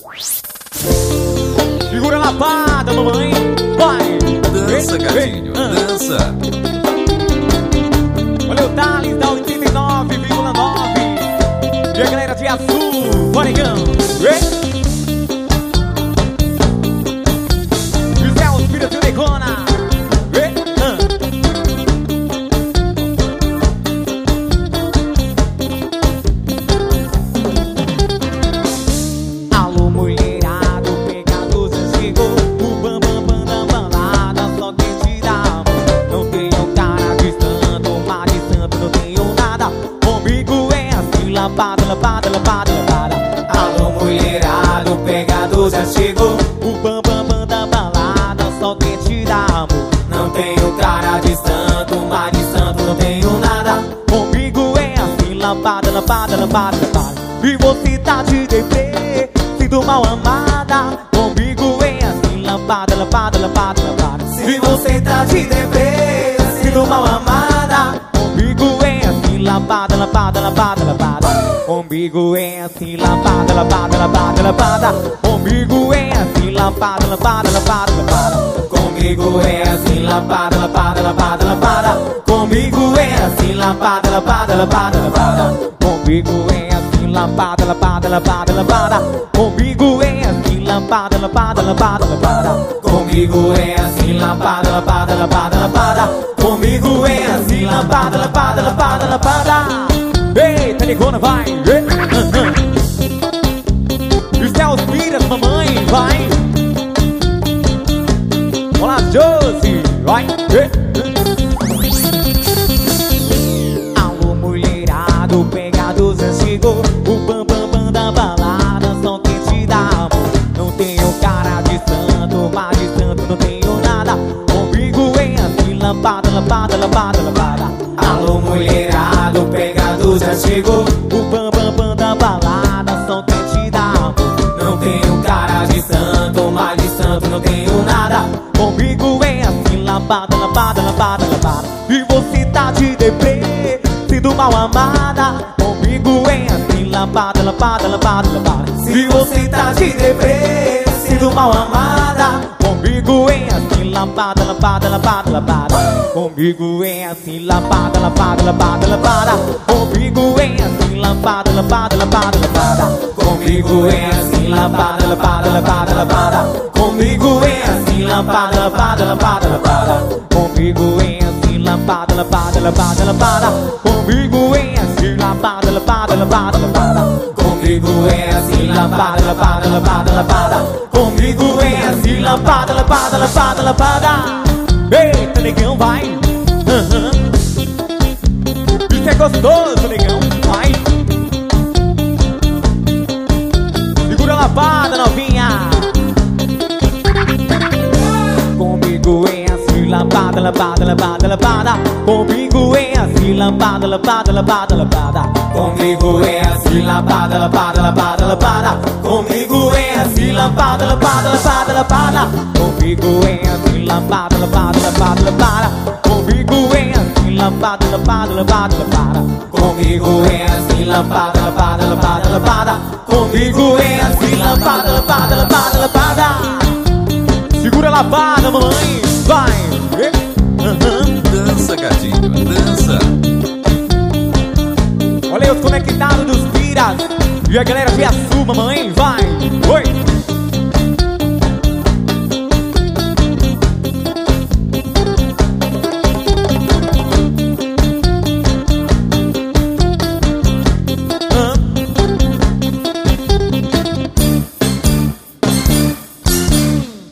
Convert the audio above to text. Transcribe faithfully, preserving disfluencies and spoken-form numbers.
Segura a lapada, mamãe. Vai. Dança, gatinho, dança. Olha o Thales da oitenta e nove vírgula nove. E a galera de azul, Bonegão. José os filhos de Decona. Alô, mulherado, pegados já chegou. O bam bam bam da balada, só quem te dá amor. Não tenho cara de santo, mar de santo, não tenho nada. Comigo é assim, lapada, lapada, lapada, lapada. Alô, mulherado, pegados já chegou. O bam bam bam da balada, só quem te dá amor. Não tenho cara de santo, mar de santo, não tenho nada. Comigo é assim, lapada, lapada, lapada, lapada. E você tá de deprê, sinto mal amada. Comigo é assim, lapada, lapada, lapada, lapada. Se você tá de deprê, sinto mal amada. Comigo é assim, lapada, lapada, lapada, lapada. Comigo é assim, lapada, lapada, lapada, lapada. Comigo é assim, lapada, lapada, lapada, lapada. Comigo é assim, lapada, lapada, lapada, lapada. Comigo é assim, lapada, lapada, lapada, lapada. Comigo é assim, lapada, lapada, lapada, lapada. Comigo é assim, lapada, lapada, lapada, lapada. Comigo é assim, lapada, lapada, lapada, lapada. Comigo é assim, lapada, lapada, lapada, lapada. Eita, Negona, vai! Os teus filhos, mamãe, vai! Olá, Josi, vai! Alô, mulherado, pegados já chegou. O bam bam bam da balada, só quem te dá amor. Não tenho cara de santo, mas de santo não tenho nada. Comigo é assim, lapada, lapada, lapada, lapada. Alô, mulherado, pegados já chegou. O bam bam bam da balada, só quem te dá amor. Não tenho cara de santo, mas de santo não tenho nada. Comigo é assim, lapada, lapada, lapada, lapada. E você tá de deprê, sinto mal amada. Comigo é assim, lapada, lapada, lapada, lapada. Se você tá de deprê, sinto mal amada. Comigo é assim, lapada, lapada, lapada, lapada. Comigo é assim, lapada, lapada, lapada, lapada. Comigo é assim, lapada, lapada, lapada, lapada. Comigo é assim, lapada, lapada, lapada, lapada. Comigo é assim, lapada, lapada, lapada, lapada. Comigo é assim, lapada, lapada, lapada, lapada. Comigo é assim, lapada, lapada, lapada, lapada. Comigo é assim, lapada, lapada, lapada, lapada. Comigo é assim, lapada, lapada, lapada, lapada. Eita, negão, vai! Uhum. Isso é gostoso, negão, vai! Segura a lapada, novinha! Comigo é assim, lapada, lapada, lapada, lapada. Comigo é assim, lapada, lapada, lapada, lapada. Comigo é assim, lapada, lapada, lapada, lapada. Comigo é assim, lapada, lapada, lapada, lapada. Comigo é assim, lapada, lapada, lapada, lapada. Comigo é assim, lapada, lapada, lapada, lapada. Comigo é assim, lapada, lapada, lapada, lapada. Comigo é assim, lapada, lapada, lapada, lapada. Segura a lapada, mamãe, vai! Uhum. Dança, gatinho, dança. Olha aí os conectados dos Piras. E a galera de azul, mamãe.